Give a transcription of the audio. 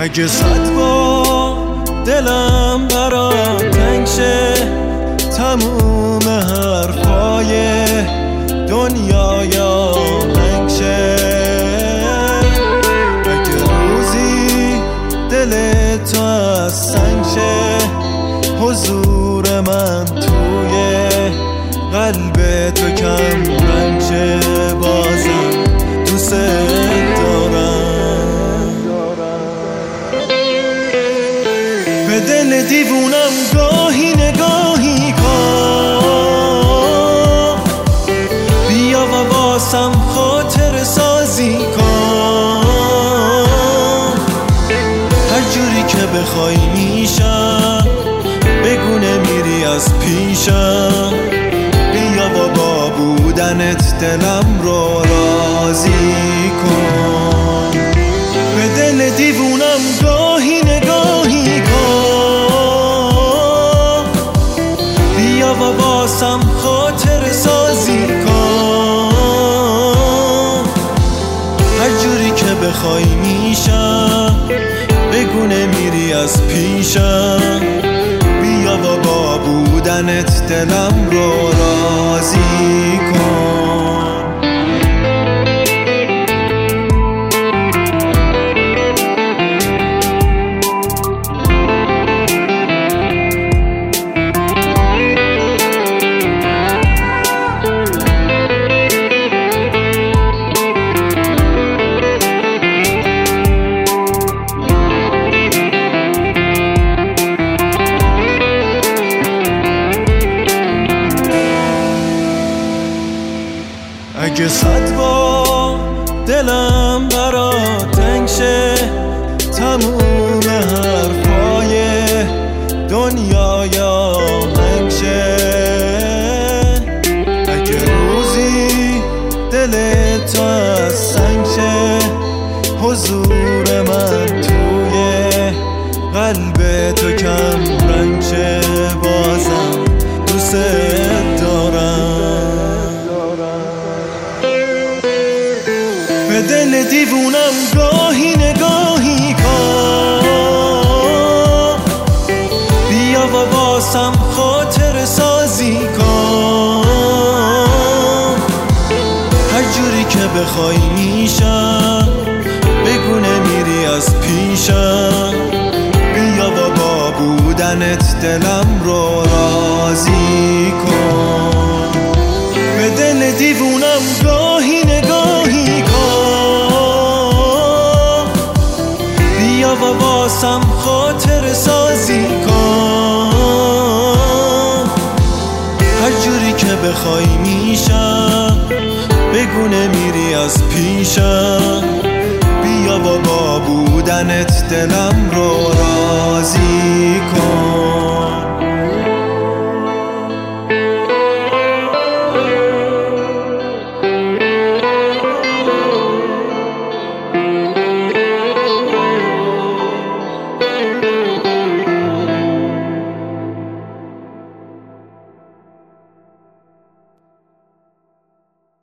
اگه 100 بار دلم برات تنگ شه، تموم حرفای دنیای آهنگ شه. اگه روزی دل تو از سنگ شه، حضور من توی قلب تو کم رنگ شه. بازم دوست دارم. به دل دیوونم گاهی نگاهی کن، بیا و واسم خاطر سازی کن. هر جوری که بخوای میشم، بگو نمیری از پیشم. بیا و با بودنت دلم رو راضی کن. به دل دیوونم گاهی نگاهی کن، بیا و واسم خاطر سازی کن. هر جوری که بخوای میشم، بگو نمیری از پیشم. بیا و با بودنت دلم رو راضی کن. اگه 100 بار دلم برات تنگ شه، تموم حرفای دنیای آهنگ شه. اگه روزی دل تو از سنگ شه، حضور من توی قلب تو کم رنگ شه. بازم دوست دارم. به دل دیوونم گاهی نگاهی کن، بیا و واسم خاطر سازی کن. هر جوری که بخوای میشم، بگو نمیری از پیشم. بیا و با بودنت دلم رو راضی کن. به دل دیوونم گاهی نگاهی کن، بیا و واسم خاطر سازی کن. هر جوری که بخوای میشم، بگو نمیری از پیشم. بیا و با بودنت دلم رو راضی کن.